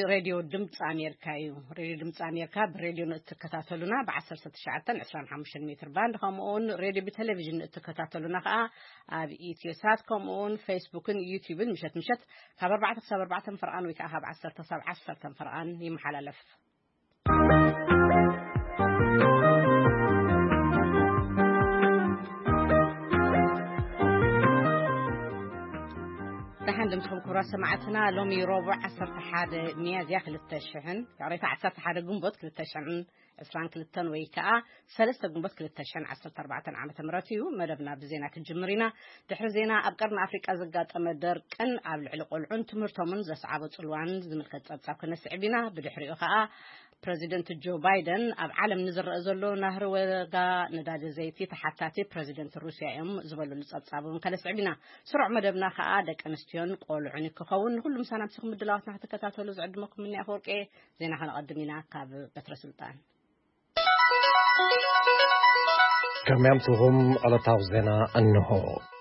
راديو دمت أمريكايو راديو دمت أمريكا براديو نتكتاتلونا بعشر ستشعتن 25 متر باند خمون راديو بتلفزيون نتكتاتلونا بإيتيوساتكم اون فيسبوك يوتيوب مشت خبر بعد فرقان ويكاها بعشر تصاب 10 فرقان يمحل لف عندكم كرة سمعتنا لومي ربع 11 مياديا كلتشحن يعني 11 جنبت كلتشحن إسران كلتن ويكا 3 جنبت كلتشحن 14 عام تمرتيو مدبنا بزينة كجمرينا تحرزينا أبقرنا أفريقيا زقات أمدر كان قبل علق العون تمرتمن زسعبت الوان زملكت تصاب كنا سعبنا بدحريقها بريزيدنت جو بايدن أب عالم نزر أزلو نهر وغا نداد زيتي تحتاتي بريزيدنت روسيا يوم زبلو لتصابون كلا سعبنا سرع مدبنا خاادك أنستيون قولوا عني كخون كل مسانا بسخم الدلوات نحن تكتاتولو زعدمكم مني أفورك إيه زينا هنقدمينا كاب بتر سلطان كميمتهم على توزينا أنه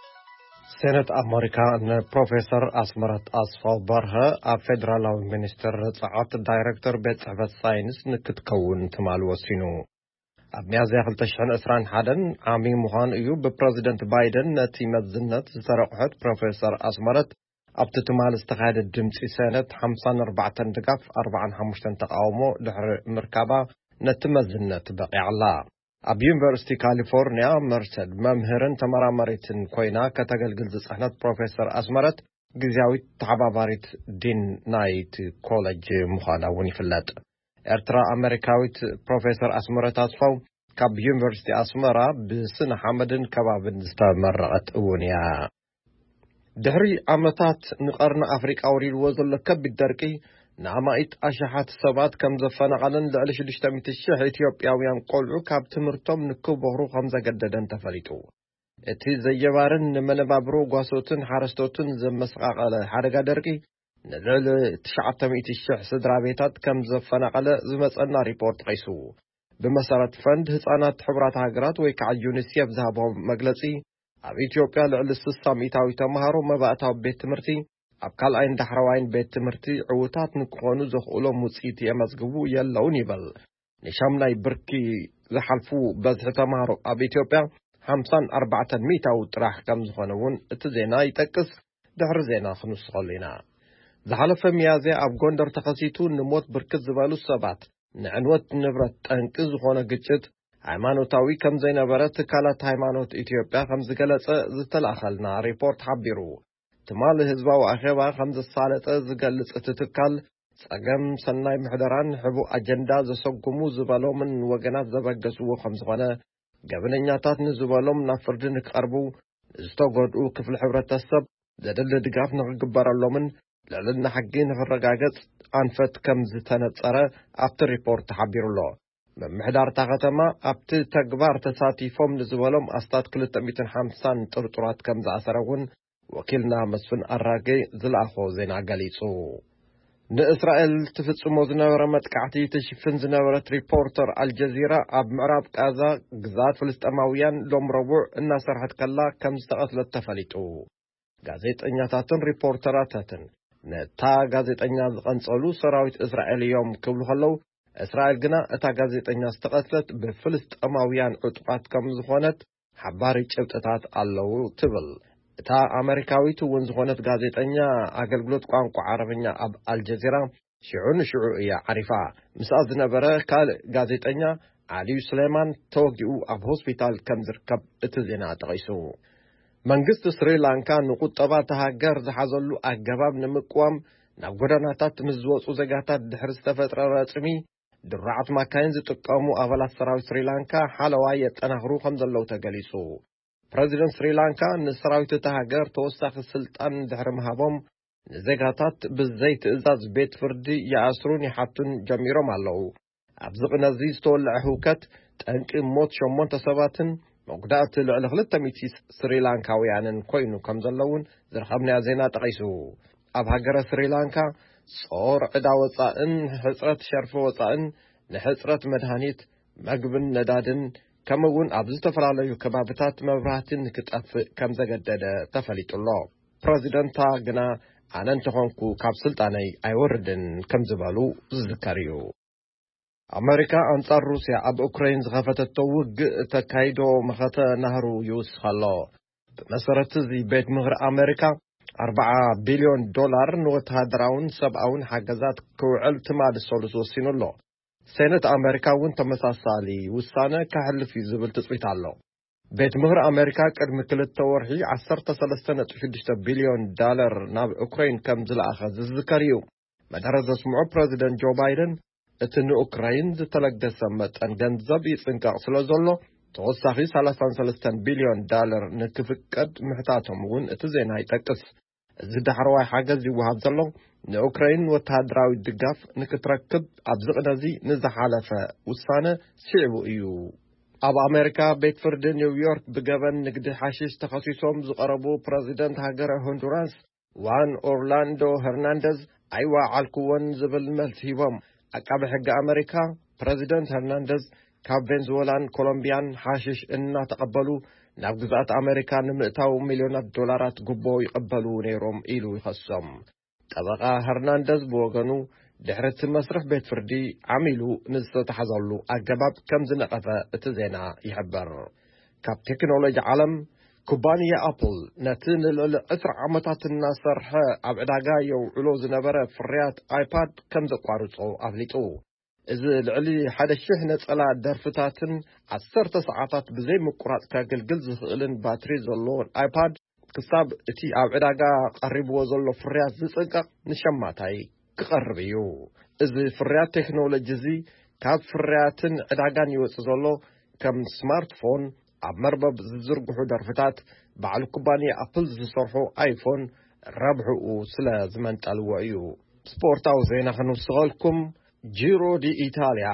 سنة أمريكا أن بروفيسور أسمرت أصفال برها فيدرالي مينستر صعات دايركتور بيت صحبة ساينس نكتكون تمال وسينو أبنيازي خلتشحن أسران حدن عامي مهان إيو ببريزيدنت بايدن نتي مزنت سرقحت بروفيسور أسمرت أبتتمال استغاد الدمسي سنة 54 دقاف 45 تقاومو لحر مركبة نتمزنت بقي الله أب يونيفرسيتي كاليفورنيا مرسد ممهرن تمرامريتن كوينا كتغلغل زصحنت بروفيسور أسمرت جزاوي تعباباريت دين نايت كولج مخانا ونفلت إرترا أمريكاويت بروفيسور أسمرت أصفو كاب يونيفرسيتي أسمرا بسنة حمدن كبابن استمرقت أونيا دهري عمتات نقرنا أفريقيا أوريل وزل كب الدركي نعمائت أشحات السبات كم زفنا غلن لعلش لشتمت الشيح إثيوبياويان قولعو كاب تمرتم نكو بغرو خمزة قددن تفليتو اتي زيبارن نمنبابرو قاسوتن حارستوتن زمسقاق على حرقا درقي نلعل تشعتميت الشيح سدرابيتات كم زفنا غلن زمسقنا ريبورت قيسو بمسارة فند هسانات حبرات هاقرات ويكع يونسيف ذهبهم مقلسي اب إثيوبيا لعل السساميتاوي تمهارو مباعتاو بيت تمرتي اب كالعين دحروين بيت تمرتي عوتات نكونو زخولو موسيت يمزقبو يلون يبل نشامناي بركي زحلفو بزح تمهارو اب إثيوبيا 54 ميتاو طرح كم زخونون اتزينا يتكس دحر زينا خنص خلينا زحلف ميازي اب غوندر تخسيتو نموت بركز زبالو السبات نعنوت نبرت تنك زخونه قجت ሃይማኖታዊ ከም ዘይነበረት ካላት ሃይማኖት ኢትዮጵያ ከም ዝገለጸ ዝተላኸልና ሪፖርት ሓቢሩ ትማል ህዝባዊ ኣኼባ ከም ዝሳለጠ ዝገልጽ ትትካል ጸገም ሰናይ ምሕደራን ሕቡ ኣጀንዳ ዘሰጉሙ ዝበሎምን ወገናት ዘበገስዎ ከም ዝኾነ ገበነኛታት ንዝበሎም ናብ ፍርዲ ንቀርቡ ዝተጎድኡ ክፍሊ ሕብረተሰብ ዘደለ ድጋፍ ንኽግበረሎምን ልዕልና ሕጊ ንኽረጋገጽ ኣንፈት ከም ዝተነጸረ ኣብቲ ሪፖርት ሓቢሩሎ ممحدار تاغتما ابت تكبار تساتيفهم نزولهم استاد 250 طرطرات كم زعسرون وكيلنا مسفن الراقي زلاخو زينا قليسو نإسرائيل تفتصمو زناورة متكعتي تشفن زناورة ريبورتر الجزيرة اب معراب كازا قزات فلسطماويان لوم ربوع الناصر حتكلا كم استقتلت تفليتو غازيت انياتاتن ريبورتراتاتن نتا غازيت انيات قنصلو سراويت إسرائيل يوم كبلو خلو إسرائيل جنا اتا غازيتانيا استقتلت بفلسطماويان عطقات كم زخونت حباري چبطታት አለው ትብል እታ አሜሪካዊት ወንዝኾነት ጋዜጠኛ አገልግሎት ቋንቋ አረብኛ አብ አልጀዚራ ሽዑን እያ ዓሪፋ ምስአዝ ነበረ ካል ጋዜጠኛ አሊ ሱሌማን ተወጊኡ አብ ሆስፒታል ከም ዝርከብ እቲ ዜና ጠቂሱ መንግስት ስሪላንካ ንቁጠባ ተሃገር ዝሓዘሉ አገባብ ንምቋም ናብ ጎዳናታት ምዝወፁ ዘጋታት ድሕሪ ዝተፈጥረ ረፅሚ ድራዓት ማካይን ዝጥቀሙ አባላት ሰራዊት ስሪላንካ ሓለዋይ የጠናኽሩ ከም ዘለው ተገሊጹ ፕሬዝዳንት ስሪላንካ ንሰራዊት ተሃገር ተወሳኺ ስልጣን ድሕሪ መሃቦም ንዜጋታት ብዘይ ትእዛዝ ቤት ፍርዲ ይኣስሩን ይሓቱን ጀሚሮም ኣለው ኣብዚ ቅነዚ ዝተወልዐ ህውከት ጠንቂ ሞት 8 ሰባትን መጉዳእቲ ልዕሊ 200 ስሪላንካውያንን ኮይኑ ከም ዘለውን ዝረኸብናዮ ዜና ጠቂሱ ኣብ ሃገረ ስሪላንካ ጾር ዕዳ ወፃእን ሕፅረት ሸርፊ ወፃእን ንሕፅረት መድሃኒት መግብን ነዳድን ከምውን ኣብ ዝተፈላለዩ ከባቢታት መብራህትን ክጠፍእ ከም ዘገደደ ተፈሊጡሎ ፕሬዝዳንታ ግና ኣነ እንተኾንኩ ካብ ስልጣነይ ኣይወርድን ከም ዝበሉ ዝዝከር እዩ። ኣሜሪካ ኣንጻር ሩስያ ኣብ ኡክራይን ዝኸፈተቶ ውግእ ተካይዶ መኸተ ናህሩ ይውስኽ ኣሎ። ብመሰረት እዚ ቤት ምኽሪ ኣሜሪካ $40 ቢልዮን ንወተሃደራውን ሰብኣውን ሓገዛት ክውዕል ትማሊ ሰሉስ ወሲኑ ኣሎ። ሴኔት ኣሜሪካ እውን ተመሳሳሊ ውሳነ ከሕልፍ እዩ ዝብል ትጽቢት ኣሎ። ቤት ምኽሪ ኣሜሪካ ቅድሚ 2 ወርሒ $13.6 ቢልዮን ናብ ኡክራይን ከም ዝለኣኸ ዝዝከር እዩ። መደረ ዘስምዑ ፕረዚደንት ጆ ባይደን እቲ ንኡክራይን ዝተለገሰ መጠን ገንዘብ ይጽንቀቕ ስለ ዘሎ ተወሳኺ $33 ቢልዮን ንክፍቀድ ምሕታቶም እውን እቲ ዜና ይጠቅስ። እዚ ዳሕረዋይ ሓገዝ ይወሃብ ዘሎ ንኡክራይን ወተሃደራዊ ድጋፍ ንክትረክብ ኣብ ዝቕነዚ ንዝሓለፈ ውሳነ ስዒቡ እዩ። ኣብ ኣሜሪካ ቤት ፍርዲ ኒውዮርክ ብገበን ንግዲ ሓሽሽ ተኸሲሶም ዝቐረቡ ፕረዚደንት ሃገረ ሆንዱራስ ዋን ኦርላንዶ ሄርናንደዝ ኣይወዓልክዎን ዝብል መልሲ ሂቦም። ኣቃቤ ሕጊ ኣሜሪካ ፕረዚደንት ሄርናንደዝ ካብ ቬንዙዌላን ኮሎምቢያን ሓሽሽ እናተቐበሉ ናብ ግዛት ኣሜሪካ ንምእታው ሚልዮናት ዶላራት ጉቦ ይቕበሉ ነይሮም ኢሉ ይኸሶም። ጠበቓ ሄርናንደዝ ብወገኑ ድሕሪ እቲ መስርሕ ቤት ፍርዲ ዓሚሉ ንዝተታሕዘሉ ኣገባብ ከም ዝነቐፈ እቲ ዜና ይሕበር። ካብ ቴክኖሎጂ ዓለም ኩባንያ ኣፕል ነቲ ንልዕሊ 20 ዓመታት እናሰርሐ ኣብ ዕዳጋ የውዕሎ ዝነበረ ፍርያት ኣይፓድ ከም ዘቋርጾ ኣፍሊጡ። እዚ ልዕሊ 1,000 ነጸላ ደርፍታትን 10 ሰዓታት ብዘይ ምቁራጽ ከገልግል ዝኽእልን ባትሪ ዘለዎን ኣይፓድ ክሳብ እቲ ኣብ ዕዳጋ ቀሪብዎ ዘሎ ፍርያት ዝጽንቀቕ ንሸማታይ ክቐርብ እዩ። እዚ ፍርያት ቴክኖሎጂ እዚ ካብ ፍርያትን ዕዳጋን ይወጽእ ዘሎ ከም ስማርትፎን ኣብ መርበብ ዝዝርግሑ ደርፍታት በዓል ኩባንያ ኣፕል ዝሰርሑ ኣይፎን ረብሕኡ ስለ ዝመንጠልዎ እዩ። ስፖርታዊ ዜና ክንውስኸልኩም ጂሮ ዲ ኢታልያ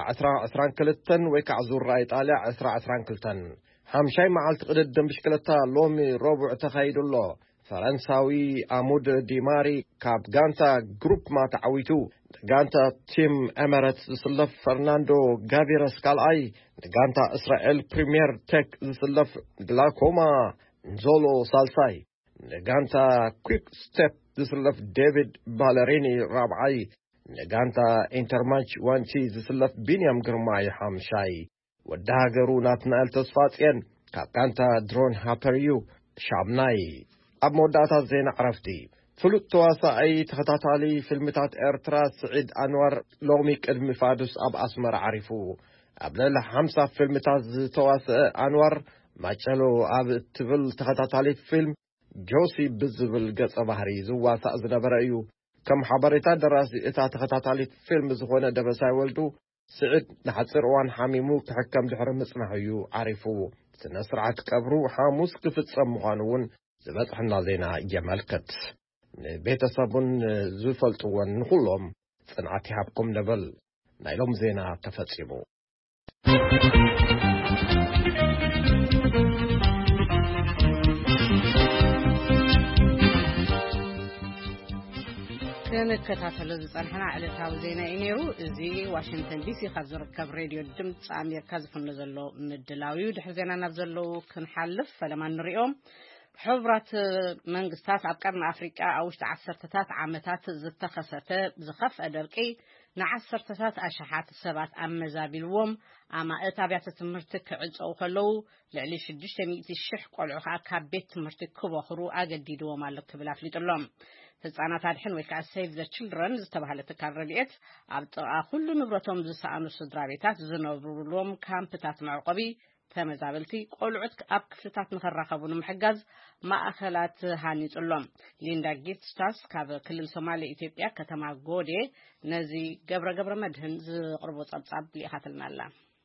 2022 ወይ ከዓ ዙራ ኢጣልያ 2022 ሓምሻይ መዓልቲ ቅድድም ብሽክለታ ሎሚ ረቡዕ ተኻይዱሎ። ፈረንሳዊ ኣሙድ ዲማሪ ካብ ጋንታ ግሩፕማ ተዓዊቱ ንጋንታ ቲም ኤሜሬትስ ዝስለፍ ፈርናንዶ ጋቪረስ ካልኣይ፣ ንጋንታ እስራኤል ፕሪምየር ቴክ ዝስለፍ ግላኮማ ንዞሎ ሳልሳይ፣ ንጋንታ ኩክ ስቴፕ ዝስለፍ ዴቪድ ባለሪኒ ራብዓይ፣ ንጋንታ ኢንተርማች ዋንቲ ዝስለፍ ቢንያም ግርማይ ሓምሻይ። ወዲ ሃገሩ ናትናኤል ተስፋጽየን ካብ ጋንታ ድሮን ሃፐርዩ ሻምናይ። ኣብ መወዳእታ ዜና ዕረፍቲ ፍሉጥ ተዋሳኣይ ተኸታታሊ ፊልምታት ኤርትራ ስዒድ ኣንዋር ሎሚ ቅድሚ ፋዱስ ኣብ ኣስመራ ዓሪፉ። ኣብ ልዕሊ 50 ፊልምታት ዝተዋስአ ኣንዋር ማጨሎ ኣብ እትብል ተኸታታሊት ፊልም ጆሲ ብዝብል ገጸ ባህሪ ዝዋሳእ ዝነበረ እዩ። ከም ሓበሬታ ደራሲ እታ ተኸታታሊት ፊልም ዝኾነ ደበሳይ ወልዱ ስዒድ ንሓፂር እዋን ሓሚሙ ክሕከም ድሕሪ ምጽናሕ እዩ ዓሪፉ። ስነ ስርዓት ቀብሩ ሐሙስ ክፍጸም ምዃኑ እውን ዝበጽሕና ዜና የመልክት። ንቤተሰቡን ዝፈልጥዎን ንኹሎም ጽንዓት ይሃብኩም ንብል። ናይሎም ዜና ተፈጺሙ። ክንከታተሎ ዝጸንሐና ዕለታዊ ዜና እዩ ነይሩ። እዚ ዋሽንግተን ዲሲ ካብ ዝርከብ ሬድዮ ድምፂ ኣሜሪካ ዝፍኖ ዘሎ ምድላዊ ድሕሪ ዜና ናብ ዘለው ክንሓልፍ ፈለማ ንሪኦም። ሕቡራት መንግስታት ኣብ ቀርኒ ኣፍሪቃ ኣብ ውሽጢ 10 ዓመታት ዝተኸሰተ ዝኸፍአ ደርቂ ንዓሰርተታት ኣሽሓት ሰባት ኣመዛቢልዎም ኣማእት ኣብያተ ትምህርቲ ክዕፀው ከለው ልዕሊ 600,000 ቆልዑ ከዓ ካብ ቤት ትምህርቲ ክበኽሩ ኣገዲድዎም ኣሎ ክብል ኣፍሊጡሎም። ህጻናት ኣድሕን ወይ ከዓ ሴቭ ዘ ችልድረን ዝተባህለ ትካል ረድኤት ኣብ ጥቓ ኩሉ ንብረቶም ዝሰኣኑ ስድራ ቤታት ዝነብሩሎም ካምፕታት መዕቆቢ ተመዛበልቲ ቆልዑት ኣብ ክፍልታት ንኸራኸቡ ንምሕጋዝ ማእኸላት ሃኒጹሎም። ሊንዳ ጊፍትስታስ ካብ ክልል ሶማሌ ኢትዮጵያ ከተማ ጎዴ ነዚ ገብረ መድህን ዝቕርቦ ጸብጻብ ሊኢኻትልና ኣላ።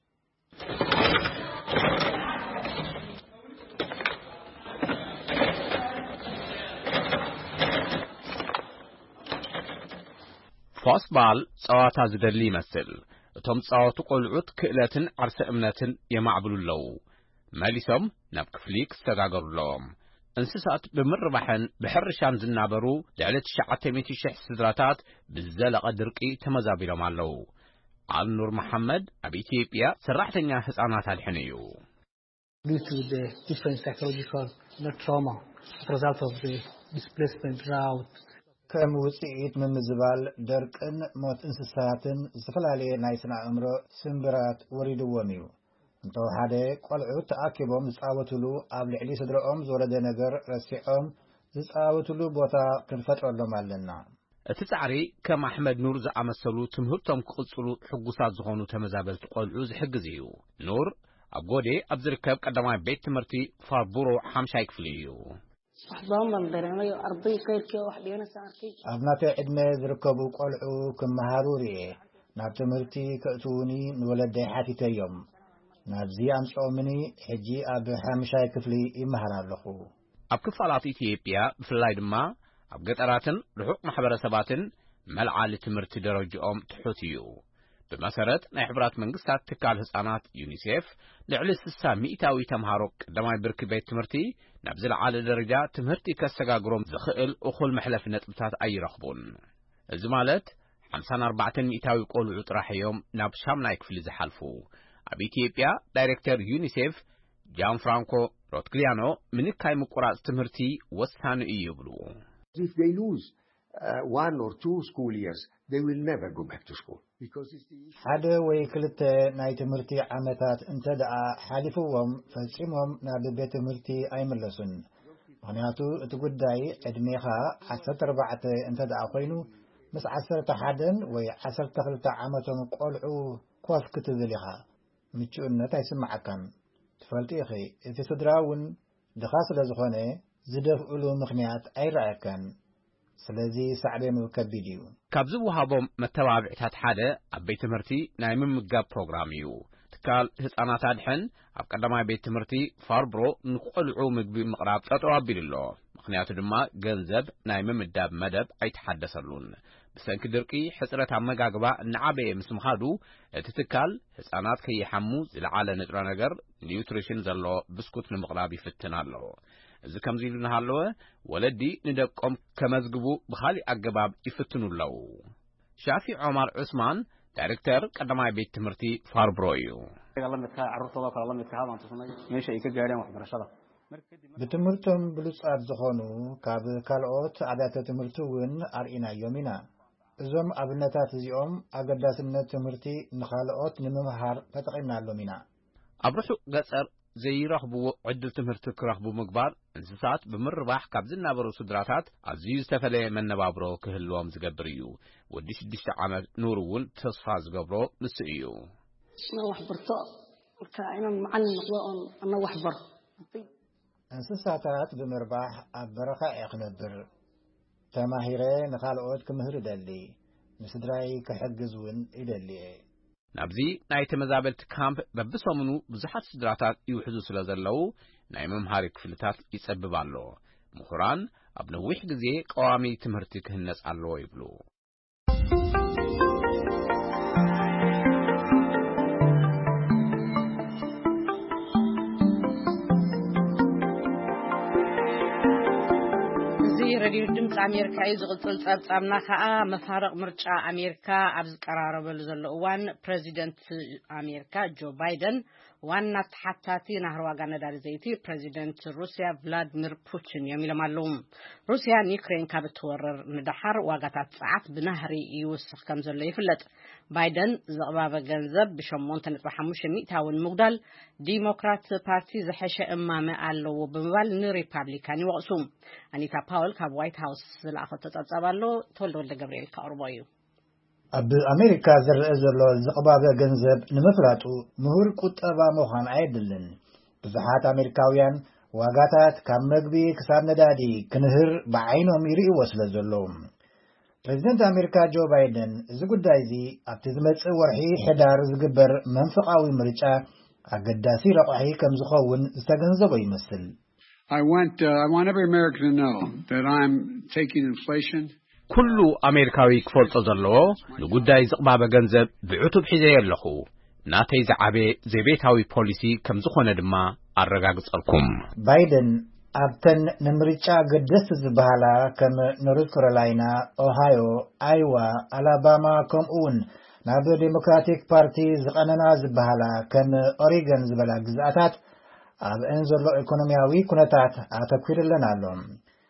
ፎስባል ጸዋታ ዝደሊ ይመስል። እቶም ጸዋቱ ቆልዑት ክእለትን ዓርሰ እምነትን የማዕብሉለው መሊሶም ናብ ክፍሊ ክስተጋገሩለዎም። እንስሳት ብምርባሕን ብሕርሻን ዝናበሩ ልዕሊ 900,000 ስድራታት ብዘለቐ ድርቂ ተመዛቢሎም ኣለው። አልኑር መሐመድ ኣብ ኢትዮጵያ ሰራሕተኛ ህፃናት አድሕን እዩ። Due to the different psychological trauma as a result of the displacement, drought. ከም ውጽኢት ምምዝባል ደርቅን ሞት እንስሳትን ዝተፈላለዩ ናይ ስነ አእምሮ ስምብራት ወሪድዎም እዩ እንተወሓደ ቆልዑት ተኣኪቦም ዝጻወትሉ ኣብ ልዕሊ ስድሮኦም ዝወለደ ነገር ረሲዖም ዝጻወትሉ ቦታ ክንፈጥረሎም ኣለና እቲ ጻዕሪ ከም ኣሕመድ ኑር ዝኣመሰሉ ትምህርቶም ክቕጽሉ ሕጉሳት ዝኾኑ ተመዛበልቲ ቆልዑ ዝሕግዝ እዩ ኑር ኣብ ጎዴ ኣብ ዝርከብ ቀዳማይ ቤት ትምህርቲ ፋርቡሮ 5ይ ክፍሊ እዩ ኣብ ናተይ ዕድመ ዝርከቡ ቆልዑ ክመሃሩ ርኤ ናብ ትምህርቲ ክእትውኒ ንወለደይ ሓቲተዮም ናብዚ ኣምጽኦምኒ ሕጂ ኣብ 5ይ ክፍሊ ይመሃር ኣለኹ ኣብ ክፋላት ኢትዮጵያ ብፍላይ ድማ ኣብ ገጠራትን ርሑቕ ማሕበረሰባትን መልዓሊ ትምህርቲ ደረጃኦም ትሑት እዩ ብመሰረት ናይ ሕብራት መንግስታት ትካል ህፃናት ዩኒሴፍ ልዕሊ 60 ሚእታዊ ተምሃሮ ቀዳማይ ብርኪ ቤት ትምህርቲ ናብ ዝለዓለ ደረጃ ትምህርቲ ከሰጋግሮም ዝኽእል እኹል መሕለፊ ነጥብታት ኣይረኽቡን እዚ ማለት 54 ሚእታዊ ቆልዑ ጥራሕ እዮም ናብ 8ይ ክፍሊ ዝሓልፉ ኣብ ኢትዮጵያ ዳይሬክተር ዩኒሴፍ ጃን ፍራንኮ ሮትግሊያኖ ምንካይ ምቁራጽ ትምህርቲ ወሳኒ እዩ ይብሉ If they lose 1 or 2 school years, they will never go back to school. ሓደ ወይ ክልተ ናይ ትምህርቲ ዓመታት እንተደኣ ሓሊፍዎም ፈጺሞም ናብ ቤት ትምህርቲ ኣይመለሱን ምክንያቱ እቲ ጉዳይ ዕድሜኻ 14 እንተደኣ ኮይኑ ምስ 11 ወይ 12 ዓመቶም ቆልዑ ኮፍ ክትብል ኢኻ ምቹእነት ኣይስማዓካን ትፈልጡ ኢኺ እቲ ስድራ እውን ድኻ ስለ ዝኾነ ዝደፍእሉ ምኽንያት ኣይረኣየካን ስለዚ ሳዕቤኑ ከቢድ እዩ ካብ ዝወሃቦም መተባብዕታት ሓደ ኣብ ቤት ትምህርቲ ናይ ምምጋብ ፕሮግራም እዩ ትካል ህፃናት ኣድሕን ኣብ ቀዳማይ ቤት ትምህርቲ ፋርብሮ ንቆልዑ ምግቢ ምቕራብ ጠጠው ኣቢሉሎ ምክንያቱ ድማ ገንዘብ ናይ ምምዳብ መደብ ኣይተሓደሰሉን ብሰንኪ ድርቂ ሕፅረት ኣመጋግባ ንዓበየ ምስ ምኻዱ እቲ ትካል ህፃናት ከይሓሙ ዝለዓለ ንጥረ ነገር ኒውትሪሽን ዘለዎ ብስኩት ንምቕራብ ይፍትን ኣሎ እዚ ከምዚ ኢሉ እናሃለወ ወለዲ ንደቆም ከመዝግቡ ብኻሊ ኣገባብ ይፍትኑለው ሻፊ ዑመር ዑስማን ዳይሬክተር ቀዳማይ ቤት ትምህርቲ ፋርብሮ እዩ ብትምህርቶም ብሉጻት ዝኾኑ ካብ ካልኦት ኣብያተ ትምህርቲ እውን ኣርኢናዮም ኢና እዞም ኣብነታት እዚኦም ኣገዳስነት ትምህርቲ ንኻልኦት ንምምሃር ተጠቒምናሎም ኢና ኣብ ርሑቕ ገጸር ዘይረኽብዎ ዕድል ትምህርቲ ክረኽቡ ምግባር እንስሳት ብምርባሕ ካብ ዝነበሩ ስድራታት ኣዝዩ ዝተፈለየ መነባብሮ ክህልዎም ዝገብር እዩ ወዲ 6 ዓመት ኑር እውን ተስፋ ዝገብሮ ንሱ እዩ እንስሳታት ብምርባሕ ኣብ በረኻ ክነብር ተማሂረ ንኻልኦት ክምህር ይደሊ ንስድራይ ክሕግዝ እውን ይደሊ ናብዚ ናይ ተመዛበልቲ ካምፕ በብሰሙኑ ብዙሓት ስድራታት ይውሕዙ ስለ ዘለው ናይ መምሃሪ ክፍልታት ይጸብብ ኣሎ ምሁራን ኣብ ነዊሕ ግዜ ቀዋሚ ትምህርቲ ክህነጽ ኣለዎ ይብሉ راديو الدمس أمريكا يزغل تصابنا خاء مفارق مرجع أمريكا أبز قرار بلزلوان بريزيدنت أمريكا جو بايدن وانا تحتاتي نهروا غانا دار زيتي بريزيدنت روسيا فلاديمير بوتين يومي لمالوم روسيا نيوكرين كابتورر ندحر واغاتات ساعات بنهري يوسخ كمزل يفلت بايدن زغبابا غنزب بشمون تنطبحموش مئتاون مقدال ديموكرات بارتي زحشة امامة قالوا بمبال نريبابليكاني وقسوم أنيتا باول كاب وايت هاوس لأخذ تتصابالو تولدو لقبريل كأربايو أب أمريكا زرزلو زغبابا غنزب نمفلاتو مهور كتابا موخان عيدلن بزحات أمريكاويان واغاتات كامنقبي كساب ندادي كنهر بعينو ميري وصل زلوم بريزيدنت أمريكا جو بايدن زقود دايزي أبتزمت ورحي حدار زقبر منفقاوي مريشا أقداسي رقحي كمزخوون استغنزبو يمثل I want every American to know that I'm taking inflation. كل أمريكاوي كفول تزلو لقداي زقبابا غنزب بعتب حزي اللخو ناتي زعابي زيبيتاوي بوليسي كم زخونا دما الرقاقص لكم بايدن أبتن نمريتشا قدست زبالا كم نورث كارولاينا أوهايو أيوا ألاباما كم أون نابو ديموكراتيك بارتي زقننا زبالا كم أوريغن زبالا جزاتات أب انزل له إقتصادياوي كنتات أتكوير لنا لهم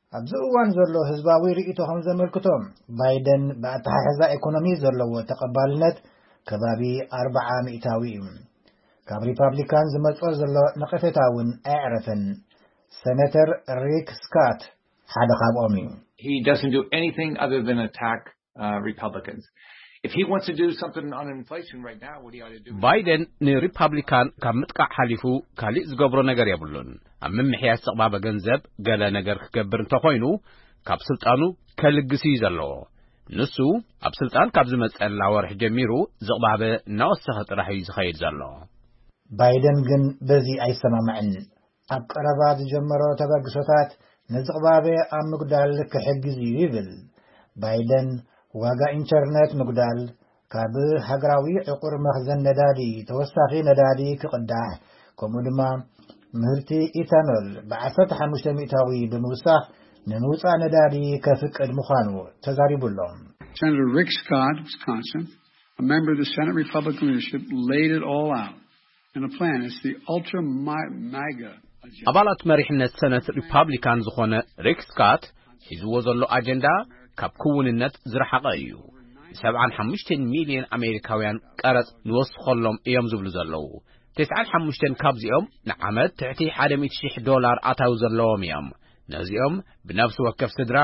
أبزوان زرلو هزباوي رئيتهم زملكتهم بايدن بأتحاحزة إيكونومي زرلو تقبالنت كبابي 400 كاب ريبابليكان زملكتو زرلو نقفتاون أعرفن سنتر ريك سكات حدا خاب أمي. He doesn't do anything other than attack Republicans. If he wants to do something on inflation right now, what he ought to do... Biden ni Republican kam mitqa halifu kali zgobro ነገር የብሉን አመም ሕያስ ጽባበ ገንዘብ ገለ ነገር ከገብር እንተኮይኑ ካብ ስልጣኑ ከልግሲ ዘሎ ንሱ ኣብ ስልጣን ካብ ዝመጸላ ወርሕ ጀሚሩ ዝቅባበ ናወሰኸ ጥራሕ ይዝኸይድ ዘሎ ባይደን ግን በዚ አይሰማማዕን ኣብ ቀረባ ዝጀመሮ ተበግሶታት ንዝቅባበ ኣብ ምግዳል ክሕግዝ ይብል ባይደን ዋጋ ኢንተርኔት ምግዳል ካብ ሃገራዊ ዕቁር መኽዘን ነዳዲ ተወሳኺ ነዳዲ ክቅዳሕ ከምኡ ድማ ምህርቲ ኢታኖል ብ15% ብምውሳኽ ንምውፃእ ነዳዲ ከፍቅድ ምዃኑ ተዛሪቡሎም Senator Rick Scott, Wisconsin, a member of the Senate Republican leadership, laid it all out in a plan. It's the ultra MAGA agenda. አባላት መሪሕነት ሰነት ሪፐብሊካን ዝኾነ ሪክ ስካት ሒዝዎ ዘሎ አጀንዳ ካብ ክውንነት ዝረሓቐ እዩ 75 ሚሊዮን አሜሪካውያን ቀረጽ ንወስኸሎም እዮም ዝብሉ ዘለው 95 ካብዚኦም ንዓመት ትሕቲ $100,000 ኣታው ዘለዎም እዮም ነዚኦም ብነፍሲ ወከፍ ስድራ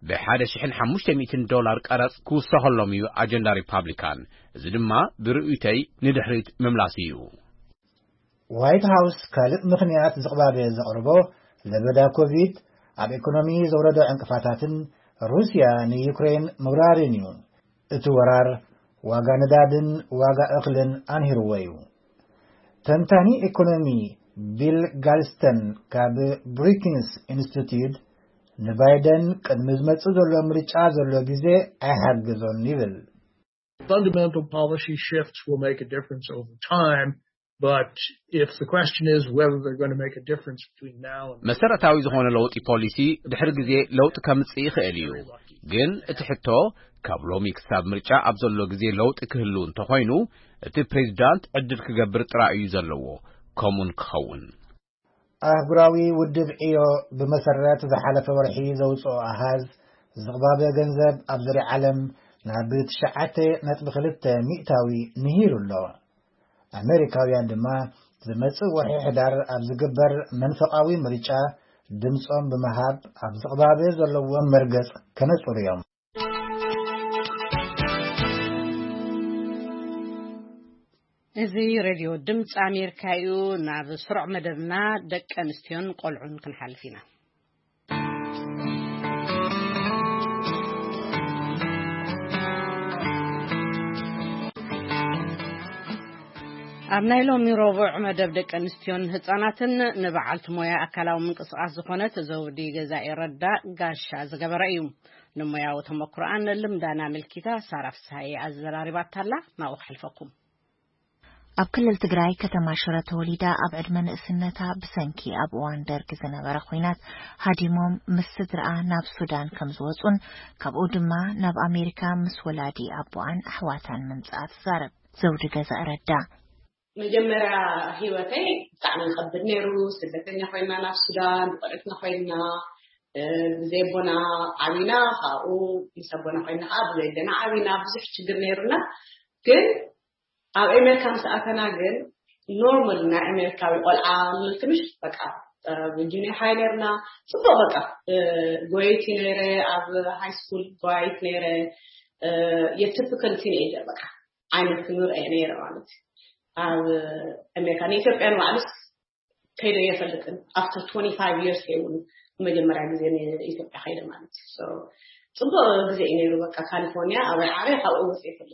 ብ$1,500 ቀረጽ ክውሰኸሎም እዩ አጀንዳ ሪፐብሊካን እዚ ድማ ብርኡተይ ንድሕሪት መምላስ እዩ ዋይት ሃውስ ካልእ ምኽንያት ዝቕባበ ዘቕርቦ ለበዳ ኮቪድ ኣብ ኢኮኖሚ ዘውረዶ ዕንቅፋታትን ሩስያ ንዩክሬን ምውራርን እዩ እቲ ወራር ዋጋ ነዳድን ዋጋ እኽልን አንሂርዎ እዩ ተንታኒ ኢኮኖሚ ቢል ጋልስተን ካብ ብሪኪንስ ኢንስቲትዩት ንባይደን ቅድሚ ዝመጽእ ዘሎ ምርጫ ዘሎ ጊዜ ኣይሓግዞን ይብል Fundamental policy shifts will make a difference over time. But if the question is whether they're going to make a difference between now and መሰረታዊ ዝኾነ ለውጢ ፖሊሲ ድሕሪ ግዜ ለውጥ ከምጽእ ይኽእል እዩ ግን እቲ ሕቶ ካብ ሎሚ ክሳብ ምርጫ ኣብ ዘሎ ግዜ ለውጢ ክህሉ እንተኾይኑ እቲ ፕሬዝዳንት ዕድል ክገብር ጥራይ እዩ ዘለዎ ከምኡን ክኸውን ኣህጉራዊ ውድብ ዕዮ ብመሰረት ዝሓለፈ ወርሒ ዘውፅኦ ኣሃዝ ዝቕባበ ገንዘብ ኣብ ዙርያ ዓለም ናብ 9.2 ሚእታዊ ንሂሩ ኣሎ ኣሜሪካውያን ድማ ዝመጽእ ወርሒ ሕዳር ኣብ ዝግበር መንፈቃዊ ምርጫ ድምጾም ብምሃብ ኣብ ዝቕባበ ዘለዎም መርገጽ ከነጽሩ እዮም እዚ ሬድዮ ድምጽ ኣሜሪካ እዩ ናብ ስሩዕ መደብና ደቂ ኣንስትዮን ቆልዑን ክንሓልፍ ኢና ኣብ ናይ ሎሚ ረቡዕ መደብ ደቂ ኣንስትዮን ህጻናትን ንበዓልቲ ሞያ ኣካላዊ ምንቅስቓስ ዝኾነት ዘውዲ ገዛኢ ረዳእ ጋሻ ዝገበረ እዩ ንሞያዊ ተመክሮኣን ልምዳና ምልኪታ ሳራፍ ሳይ ኣዘራሪባታላ ናብኡ ክሕልፈኩም ኣብ ክልል ትግራይ ከተማ ሽረ ተወሊዳ ኣብ ዕድመ ንእስነታ ብሰንኪ ኣብ እዋን ደርጊ ዝነበረ ኩናት ሃዲሞም ምስ ስድራ ናብ ሱዳን ከም ዝወጹን ካብኡ ድማ ናብ ኣሜሪካ ምስ ወላዲ ኣቦኣን ኣሕዋታን ምምጻእ ትዛረብ ዘውዲ ገዛኢ ረዳእ መጀመሪያ ህይወተይ ብጣዕሚ ከብድ ነይሩ ስደተኛ ኮይና ናብ ሱዳን ቆልዕትና ኮይና ብዘይቦና ዓቢና ካብኡ ምስ ኣቦና ኮይና ብዘይደና ዓቢና ብዙሕ ችግር ነይሩና ግን ኣብ ኣሜሪካ ምስ ኣተና ግን ኖርማል ናይ ኣሜሪካዊ ቆልዓ ምልክምሽ በቃ ጁኒየር ሃይ ነርና ጽቡቅ በቃ ጎይቲ ነይረ ኣብ ሃይ ስኩል ጎይት ነይረ የትፒካል ቲኔጀር በቃ ዓይነት ንርአ ነይረ ማለት ኣብ ኣሜሪካ ኢትዮጵያን ዋዕልስ ከይደ የፈልጥን after 25 years ከይውን መጀመሪያ ጊዜ ኢትዮጵያ ከይደ ማለት so ጽቡቅ ጊዜ ነይሩ በቃ ካሊፎርኒያ ኣብ ዓረይ ካብኡ ወጽ ይፈልጥ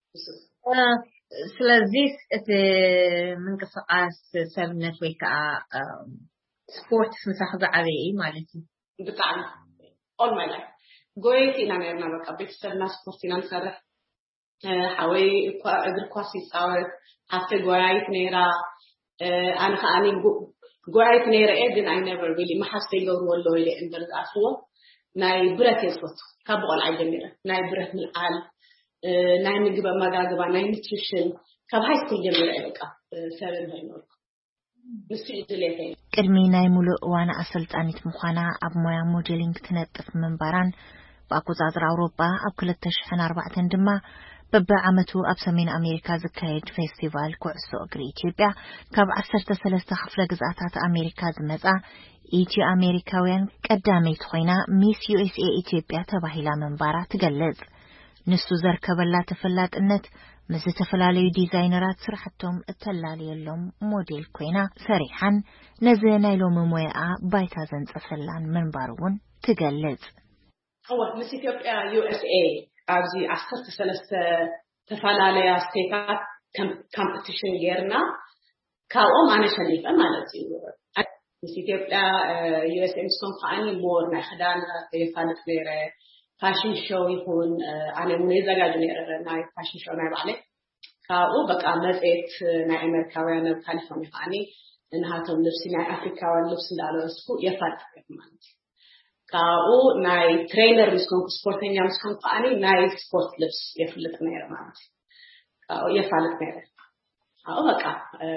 ስለዚህ እቲ ምንቅስቃስ ሰብነት ወይ ከዓ ስፖርት ምሳኽ ዝዓበየ ማለት እዩ ብጣዕሚ all my life ጎይቲ ኢና ነርና በቃ ቤተሰብና ስፖርት ኢና ንሰርሕ ሓወይ እግር ኳስ ይፃወት ሓፍተ ጎያይት ነይራ ኣነ ከዓኒ ጎያይት ነይረ ግን I never really ማሓስተይ ገብርዎ ኣሎ ኢለ እምበር ዝኣስቦ ናይ ብረት የስፈቱ ካብ ቆልዓ ጀሚረ ናይ ብረት ምልዓል ናይ ምግብ ኣመጋግባ ናይ ኒትሪሽን ካብ ሃይ ስኩል ጀሚረ በቃ ሰበን ሃይኖርኩ نسي إدليتين قدمي ناي ملؤ وانا أسلطانيت مخانا أب مويا موديلينغ تنطف منبران بأقوزادر أوروبا أب كل التشحن 4 دما ببع عمتو أب سمين أمريكا زكايد فيستيفال كوعسو أقري إثيوبيا كاب 13 خفلة جزءات أمريكا زمزا إيتي أمريكاوين قداميت خوينا ميس USA إثيوبيا تباهيلا منبارا تقلز نسو زركبلا تفلات النت مزي تفلالي ديزاينرات سرحتهم التلالي اللوم موديل كوينا سريحا نزينا يلوم مويقا بايتا زنز أفلان منبارون تقلز هو مس إثيوبيا USA أبزي 13 تفلالي ستيتات كومبيتيشن جيرنا كاوم أنا شليفة مالتي مس إثيوبيا USA مسكون قاني مور نخدانا يفالت غيره فاشن شو يكون أنا منيزة قاعدة ناي فاشن شو ناي بعلي كأو بقى مزيت ناي أمريكاوية أنا كاليفورنيا يعني إنها توم لبسي ناي أفريقيا ولبسي دالو اسكو يفرق كمان كأو ناي ترينر مسكون سبورتين مسكون قاني ناي سبورت لبس يفلت ناي رمان كأو يفلت ناي كأو بقى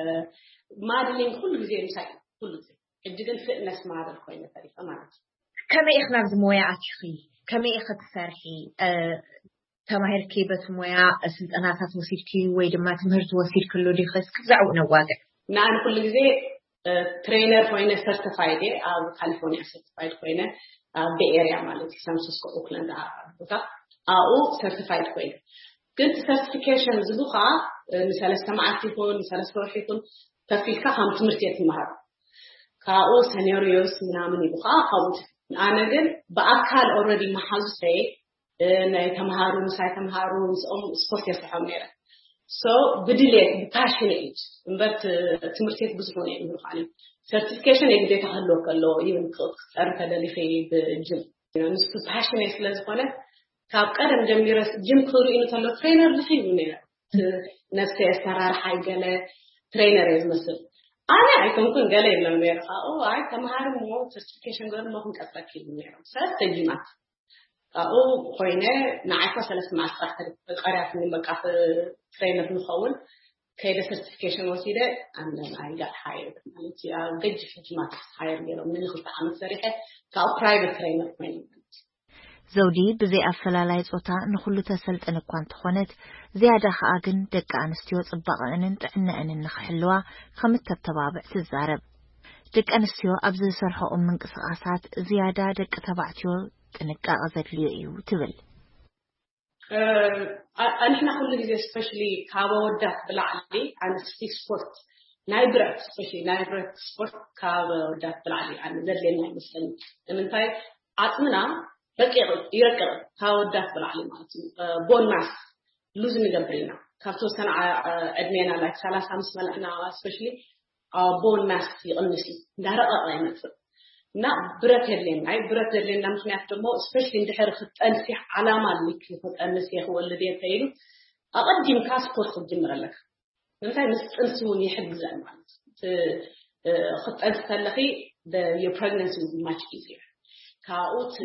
مادلين كل جزء مساعد كل جزء الجدل فتنس مادل خوينا تاريخ أمانة كما إخنا زمويا أكخي كما إخت سرحي تماهر كيبة مويا أسد أنا أساس وسيلتي ويدما تمهرت وسيل كله دي خس كزعو نواقع نعم كل جزء ترينر خوينا سيرتيفايد أو كاليفورنيا سيرتيفايد خوينا بإيريا مالتي سانسوسكو أوكلاند أو سيرتيفايد خوينا كنت سيرتيفيكيشن زبوخا مثال استماعات يكون مثال استروح يكون تفيلكا هم تمرتية المهر كأو سينيوريوس منامن يبوخا خاوت أنا قل بأكل already محاوسة نتمهارون سايتمهارون سبورت يسحب نيره so بدليت passionate but تمرتيت بزحوني يقولوا عليه certification يقدر تخلوه كله يمكن أركض اللي في بالجيم نسبة passionate لازمنا كابكارم جميرة جيم كله إنه تلو trainer لحين نيره نفسي استرار حاجة له trainer يزمسل أنا ممكن قالي لما نيره أو عاي تمهارون مو certification قال ما كنت أتأكد نيره سأستجمع أو خوينا نعرفه ثلاث معسكر قرأت من مقاف ترينر بنخول كيدا certification وسيدة أنا I got hired مالتي قد في جماعة hired لهم من الخطة عن الصريحة كأو private trainer training زودي بزي أفلالاي صوتا نخلو تسلت أن كوانت خونت زيادة خاقن دك أنستيو صباقا أن نتعنا أن نخحلوا خمت التبابع تزارب دك أنستيو أبزي سرحو من قصاصات زيادة دك تبعتيو تنقى غزت ليو تبل أنا كل جزء especially كاودة بالعالي عن سبورت نايبرت especially نايبرت سبورت كاودة بالعالي عن زلنا مثلا من تاي عطمنا بقي يركض كاودة بالعالي مالتي بون ماس لوزن جبرينا كفتو سنة أدمينا لك 3 5 أنا especially بون ماس يقلنسي ده رأي مثلا نا برتلين أي برتلين لما نحتمو especially إن دحر خط أنسي علامة اللي خط أنسي هو الذي يتعيله أقدم كاسبور خدم لك مثلا نسألسون يحب زين خط أنسي تلاقي your pregnancy will be much easier كأوت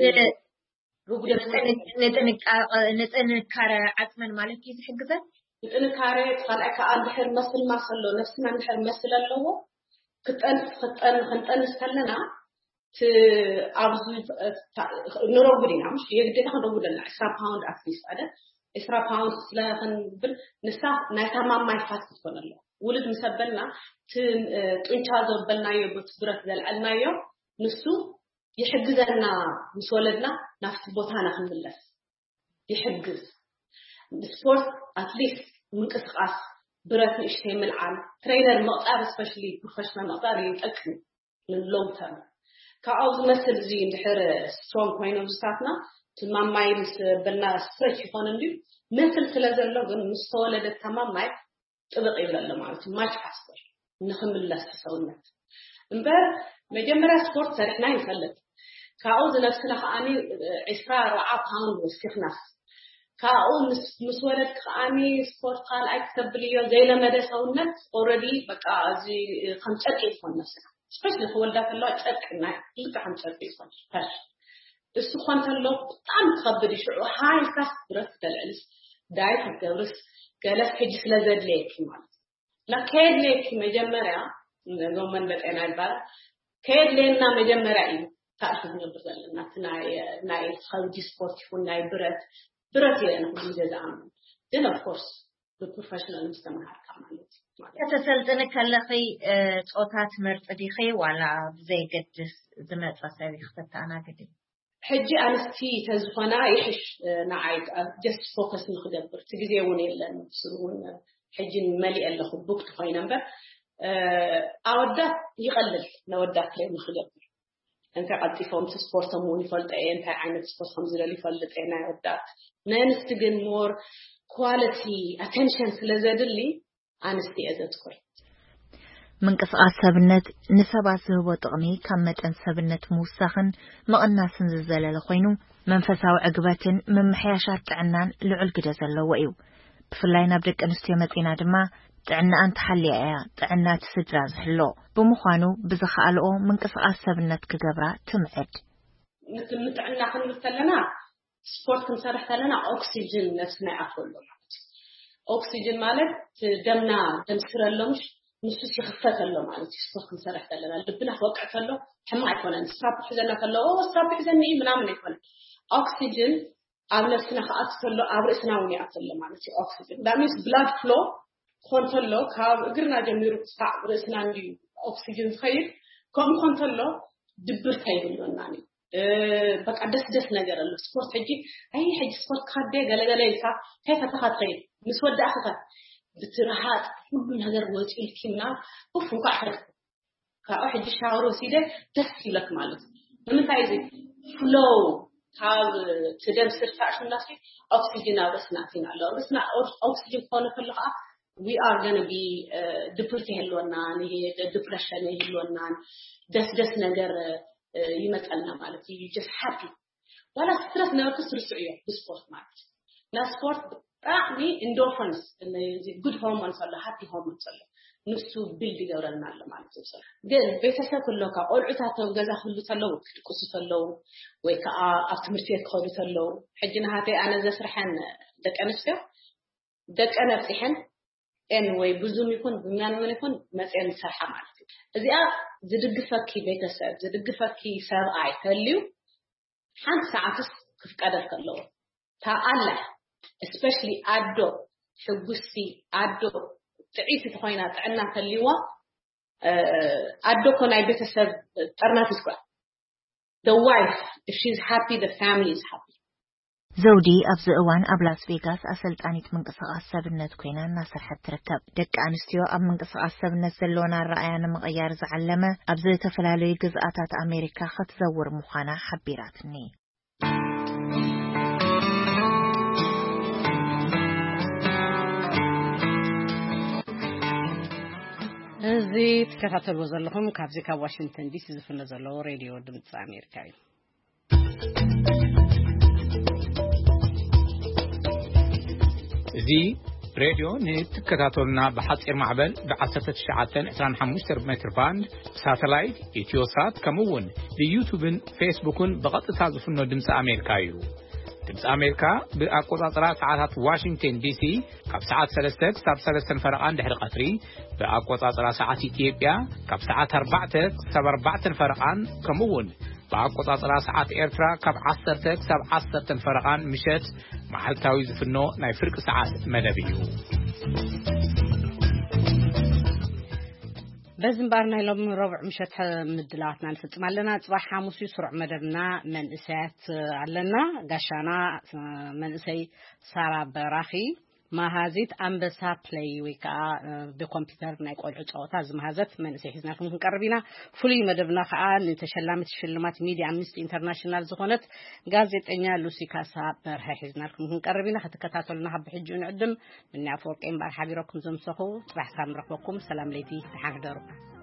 نتنكر عتمن مالك يحب زين نتنكر خلأك أدحر مثل ما صلوا نفسنا نحر مثل اللو خط أنسي تلنا أبزل نروبرينا مش يقدر نروبرنا 10 باوند أكثر هذا 10 باوند لا خنبل نسا نتمام ما يفاست كنا له ولد مسبلنا تنشاز بلنا يبغى تبرت ذا النايو نسو يحجزنا مسولدنا نفس بوتانا خنبلس يحجز السبورت أتليست من قصص برت يشتمل عن ترينر مقطع especially professional مقطع يتأكد من long term كأوز مثل زين دحر strong point of ستاتنا تمام ماي بلنا stretch يكون عندي مثل ثلاثة لغن مستولد تمام ماي تبقى يبلا مالتي ما تحسر نخمل لس سوينا إمبارح مجمرة سبورت سرحنا يفلت كأوز نفسنا خاني إسرار وعطان واستخناس كأوز مسولد خاني سبورت قال أكتب لي زي لما ده سوينا already بقى زي خمسة كيف نفسنا especially هو ده اللي أتأكدنا يبقى شرطي فش السخان تلو طعم تخبري شو هاي كاس برس كالعلس دايت هتجرس كلاس حجس لزد ليك مال لا كيد ليك مجمرة ጎመን በጤና ይባላል ከየለና መጀመሪያ እዩ ታጥፍ ነበር ዘለና ናይ ኸውዲ ስፖርት ይሁን ናይ ብረት የነ ሁሉ ገዛም then of course the professional ምስተማር ካማለት ተሰልጥነ ከለኺ ጾታት መርጽ ዲኺ ዋላ ዘይገድስ ዝመጽ ሰብ ይختታና ግዲ ሕጂ አንስቲ ተዝኾና ይሕሽ ንዓይ just focus ንኽደብር ትግዜውን የለን ስሩን ሕጂ መሊእ ኣለኹ ቡክት ኮይነ ነበር ኣወዳት ይቀልል ለወዳት ላይ ንኽደብር انت قطيفهم سبورتهم يفلطي انت عينت سبورتهم زلل يفلطينا يودات ننست ግን more quality attention ስለዘድልي አንስቲ እዘትኩር منقصاص ሰብነት ንሰባት ዝህቦ ጥቕሚ ካብ መጠን ሰብነት ምውሳኽን መቕናስን ዝዘለለ ኮይኑ መንፈሳዊ ዕግበትን መምሕያሻት ጥዕናን ልዑል ግደ ዘለዎ እዩ ብፍላይ ናብ ደቂ ኣንስትዮ መፂና ድማ ጥዕናን ተሓልያ ጥዕናት ስድራ ዝሕሎ ብምዃኑ ብዝኻኣልኦ መንቀሳቐስ ሰብነት ክገብራ ትምዕድ ንጥዕና ክንምተለና ስፖርት ክንሰርሕ ከለና ኦክሲጅን ነፍስና ያፈሎ ማለት ኦክሲጅን ማለት ደምና ደምስረሎምሽ ንሱ ሲخفተሎ ማለት ስፖርት ክንሰርሕ ከለና ልብና ወቅዕተሎ ሕማቅ ይኮነን ስራፕ ሒዘና ከሎ ስራፕ ሒዘኒ ምናምን ይኮነ ኦክሲጅን ኣብ ነፍስና ከኣትተሎ ኣብ ርእስና እውን ያተሎ ማለት ኦክሲጅን that means blood flow ኮንትሮል ካብ እግርና ጀሚሩ ተሳዕ ርእስና እንዲ ኦክሲጅን ኸይድ ከም ኮንትሮል ድብር ታይብሎናኒ በቃ ደስ ነገር አለ ስፖርት ሕጂ አይ ሕጂ ስፖርት ካደ ገለገለ ይልካ ከይፈተኻት ኸይድ ምስወዳእኻ ብትራሃት ሁሉ ነገር ወጪልኪና ወፉካ አሕድ ካው ሕጂ ሻወር ወሲደ ደስ ይለክ ማለት ምንታይ እዚ ፍሎው ካብ ትደም ስርፋሽ እናሲ ኦክሲጅን አብስናቲና አለ ርስና ኦክሲጅን ኮነ ከለኻ we are going to be depressed helona depression helona ደስ ነገር ይመጣልና ማለት you just happy ወላ ስትረስ ነው ከስርጽዩ ስፖርት ማለት ና ስፖርት ጣዕሚ endorphins good hormones አለ happy hormones አለ ንሱ ቢልድ ይገብረናል ማለት ነው ግን ቤተሰብ ሁሉካ ኦልዑታቸው ገዛ ሁሉ ተለው ቅስቁስ ተለው ወይ ከአ ኣብ ትምህርት ቤት ከሆኑ ተለው ሕጅና ሃቴ አነ ዘስርሐን ደቀነስከ ደቀነጽሕን anyway ብዙም ይኩን ብሚያምን ይኩን መጽየን ሰርሐ ማለት እዚኣ ዝድግፈኪ ቤተሰብ ዝድግፈኪ ሰብኣይ ተልዩ ሓንት ሰዓትስ ክፍቀደል ከለው ታአላ especially አዶ ሕጉስቲ አዶ ጥዒት ተኾይና ጥዕና ተልዩዋ አዶ ኮናይ ቤተሰብ ጠርናት ይስኳ the wife if she's happy the family is happy ዘውዲ ኣብዚ እዋን ኣብ ላስ ቬጋስ ኣሰልጣኒት መንቀሳቐስ ሰብነት ኮይና እናሰርሐት ትርከብ ደቂ ኣንስትዮ ኣብ መንቀሳቐስ ሰብነት ዘለዎን ኣረኣያ ንምቕያር ዝዓለመ ኣብ ዝተፈላለዩ ግዝኣታት ኣሜሪካ ክትዘውር ምዃና ሓቢራትኒ እዚ ተከታተልዎ ዘለኹም ካብዚ ካብ ዋሽንግተን ዲሲ ዝፍነ ዘሎ ሬድዮ ድምፂ ኣሜሪካ እዩ እዚ ሬድዮ ንትከታተሉና በሓፂር ማዕበል ብ1925 ሜትር ባንድ ሳተላይት ኢትዮሳት ከምውን ብዩቲዩብን ፌስቡክን በቀጥታ ዝፍኖ ድምፂ ኣሜሪካ እዩ ድምፂ ኣሜሪካ ብኣቆጻጽራ ሰዓታት ዋሽንግተን ዲሲ ካብ ሰዓት 3 ክሳብ 3 ፈረቓን ድሕሪ ቀትሪ ብኣቆጻጽራ ሰዓት ኢትዮጵያ ካብ ሰዓት 4 ክሳብ 4 ፈረቓን ከምውን በአቆጣጠራ ሰዓት ኤርትራ ካብ 10 ክሳብ 10 ፈረቓን ምሸት መዓልታዊ ዝፍኖ ናይ ፍርቂ ሰዓት መደብ እዩ በዝምባር ናይ ሎም ረብዕ ምሸት ምድላዋትና ንፍጽም ኣለና ጽባሕ ሐሙስ ስሩዕ መደብና መንእሰያት ኣለና ጋሻና መንእሰይ ሳራ በራኺ ማሃዚት አንበሳ ፕሌይ ወይካ በኮምፒውተር ናይ ቆልዑ ጨዋታ ዝማሃዘት መንእሰይ ሒዝናኩም ክንቀርቢና ፍሉይ መደብና ከዓ ንተሸላሚት ሽልማት ሚዲያ አምነስቲ ኢንተርናሽናል ዝኾነት ጋዜጠኛ ሉሲ ካሳ በርሀ ሒዝናኩም ክንቀርቢና ከተከታተሉና ሀብ ሕጂ ንዕድም ምንያ ፎርቄን ባር ሓቢሮኩም ዘምሰኹ ጽባሕ ሳምረክበኩም ሰላም ለይቲ ተሓደሩ